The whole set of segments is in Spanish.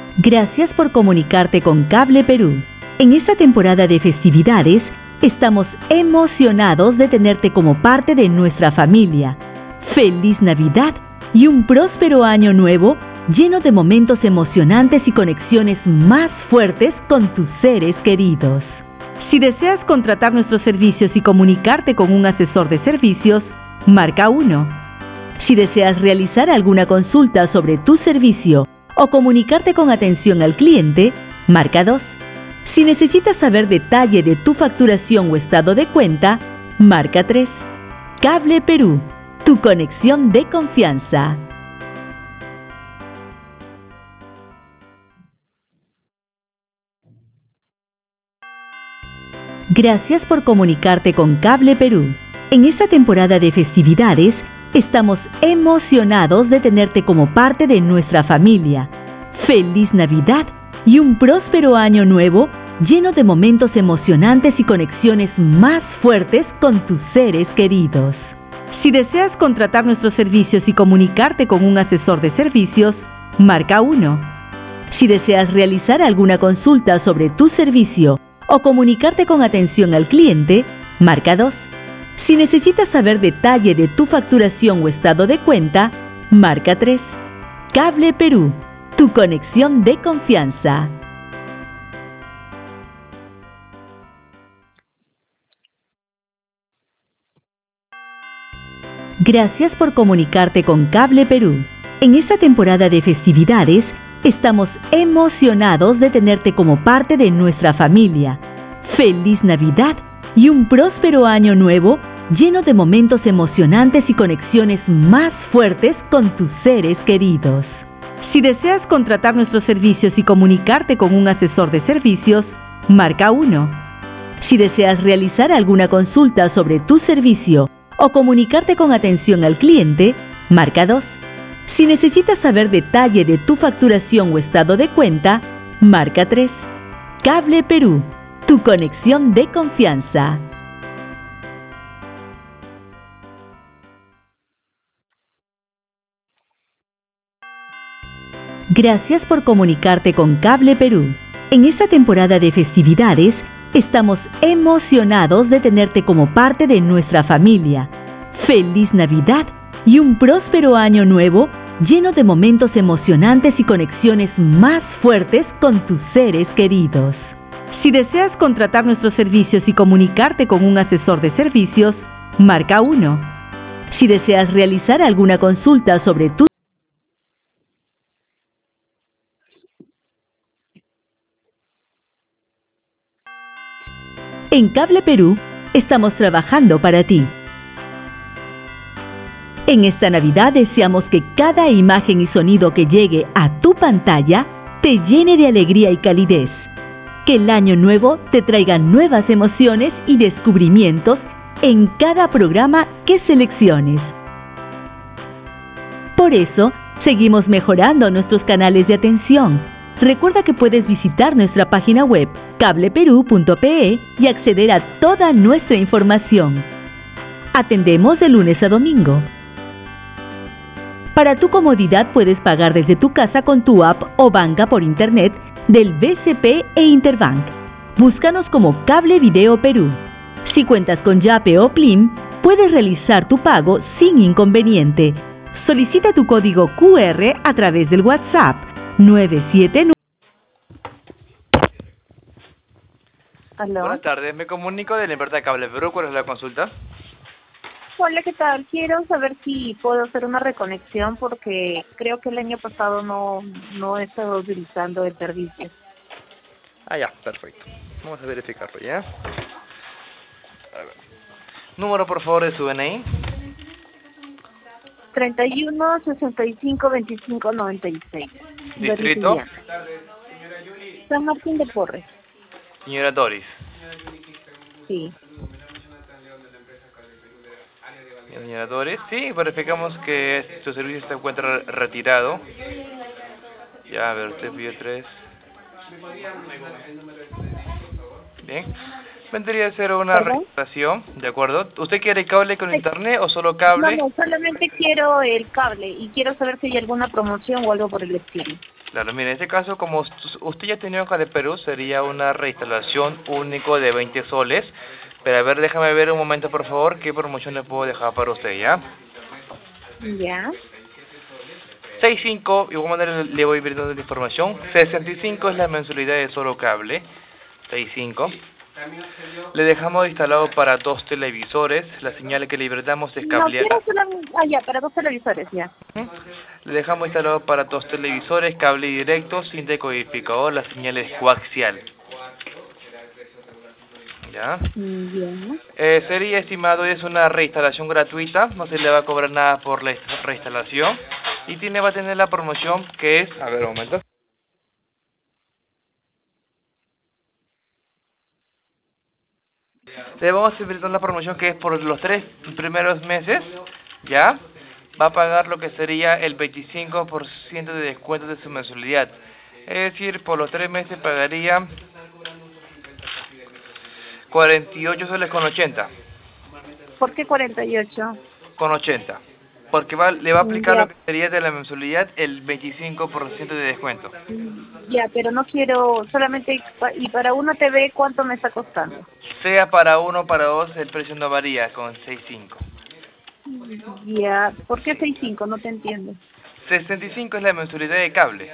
Gracias por comunicarte con Cable Perú. En esta temporada de festividades, estamos emocionados de tenerte como parte de nuestra familia. ¡Feliz Navidad y un próspero año nuevo lleno de momentos emocionantes y conexiones más fuertes con tus seres queridos! Si deseas contratar nuestros servicios y comunicarte con un asesor de servicios, marca 1. Si deseas realizar alguna consulta sobre tu servicio o comunicarte con atención al cliente, marca 2. Si necesitas saber detalle de tu facturación o estado de cuenta, marca 3. Cable Perú, tu conexión de confianza. Gracias por comunicarte con Cable Perú. En esta temporada de festividades, estamos emocionados de tenerte como parte de nuestra familia. ¡Feliz Navidad y un próspero año nuevo lleno de momentos emocionantes y conexiones más fuertes con tus seres queridos! Si deseas contratar nuestros servicios y comunicarte con un asesor de servicios, marca 1. Si deseas realizar alguna consulta sobre tu servicio o comunicarte con atención al cliente, marca 2. Si necesitas saber detalle de tu facturación o estado de cuenta, marca 3. Cable Perú, tu conexión de confianza. Gracias por comunicarte con Cable Perú. En esta temporada de festividades, estamos emocionados de tenerte como parte de nuestra familia. ¡Feliz Navidad y un próspero año nuevo lleno de momentos emocionantes y conexiones más fuertes con tus seres queridos! Si deseas contratar nuestros servicios y comunicarte con un asesor de servicios, marca 1. Si deseas realizar alguna consulta sobre tu servicio o comunicarte con atención al cliente, marca 2. Si necesitas saber detalle de tu facturación o estado de cuenta, marca 3. Cable Perú, tu conexión de confianza. Gracias por comunicarte con Cable Perú. En esta temporada de festividades, estamos emocionados de tenerte como parte de nuestra familia. ¡Feliz Navidad y un próspero año nuevo lleno de momentos emocionantes y conexiones más fuertes con tus seres queridos! Si deseas contratar nuestros servicios y comunicarte con un asesor de servicios, marca 1. Si deseas realizar alguna consulta sobre tu En Cable Perú, estamos trabajando para ti. En esta Navidad deseamos que cada imagen y sonido que llegue a tu pantalla te llene de alegría y calidez. Que el año nuevo te traiga nuevas emociones y descubrimientos en cada programa que selecciones. Por eso, seguimos mejorando nuestros canales de atención. Recuerda que puedes visitar nuestra página web cableperú.pe y acceder a toda nuestra información. Atendemos de lunes a domingo. Para tu comodidad puedes pagar desde tu casa con tu app o banca por internet del BCP e Interbank. Búscanos como Cable Video Perú. Si cuentas con Yape o Plim, puedes realizar tu pago sin inconveniente. Solicita tu código QR a través del WhatsApp 979. ¿Aló? Buenas tardes, me comunico de la empresa de Cable Perú. ¿Cuál es la consulta? Hola, ¿qué tal? Quiero saber si puedo hacer una reconexión porque creo que el año pasado no he estado utilizando el servicio. Ah, ya, perfecto. Vamos a verificarlo, ¿ya? A ver. Número, por favor, de su DNI. 31 65 25 96. Distrito. San Martín de Porres. Señora Doris. Sí. Señora Doris, sí, verificamos que su servicio se encuentra retirado. Ya, a ver, usted pidió 3. Bien. Vendría a ser una registración, ¿de acuerdo? ¿Usted quiere cable con internet o solo cable? No, solamente quiero el cable y quiero saber si hay alguna promoción o algo por el estilo. Claro, mire, en este caso, como usted ya tenía hoja de Perú, sería una reinstalación único de 20 soles. Pero a ver, déjame ver un momento, por favor, qué promoción le puedo dejar para usted, ¿ya? Ya. 65, igual manera le voy brindando la información. 65 es la mensualidad de solo cable. 65. Le dejamos instalado para 2 televisores. La señal que le brindamos es No, quiero cableada. solamente... Ah, ya, para 2 televisores, ya. ¿Mm? Le dejamos instalado para 2 televisores, cable directo, sin decodificador. La señal es coaxial. ¿Ya? Ya. Sería estimado, es una reinstalación gratuita, no se le va a cobrar nada por la reinstalación y va a tener la promoción que es, a ver un momento, le vamos a brindar la promoción que es por los 3 primeros meses, ya, va a pagar lo que sería el 25% de descuento de su mensualidad, es decir, por los 3 meses pagaría 48 soles con 80. ¿Por qué 48? Con 80. Porque le va a aplicar lo Ya. que sería de la mensualidad el 25% de descuento. Ya, pero no quiero solamente... Y para una TV, ¿cuánto me está costando? Sea para uno o para dos, el precio no varía con 6.5. Ya. ¿Por qué 65? No te entiendo. 65 es la mensualidad de cable.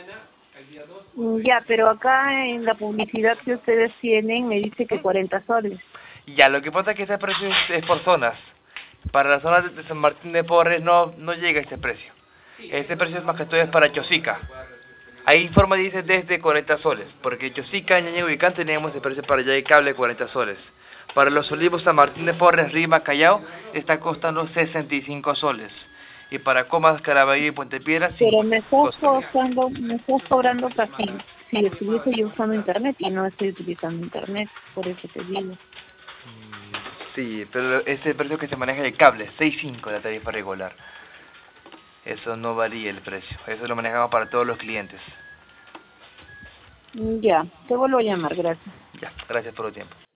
Ya, pero acá en la publicidad que ustedes tienen me dice que 40 soles. Ya, lo que pasa es que ese precio es por zonas. Para las zonas de San Martín de Porres no llega a ese precio. Este precio es más que todo es para Chosica. Ahí informa dice desde 40 soles, porque Chosica, Ñañego y Can teníamos el precio para allá de cable 40 soles. Para los Olivos, San Martín de Porres, Rima, Callao, está costando 65 soles. Y para Comas, Caraballo y Puente Piedra, Pero me estás 55 soles. me estás cobrando casi si estuviese yo usando internet y no estoy utilizando internet, por eso te digo. Sí, pero es el precio que se maneja de cable, 6.5 la tarifa regular. Eso no varía el precio, eso lo manejamos para todos los clientes. Ya, te vuelvo a llamar, gracias. Ya, gracias por el tiempo.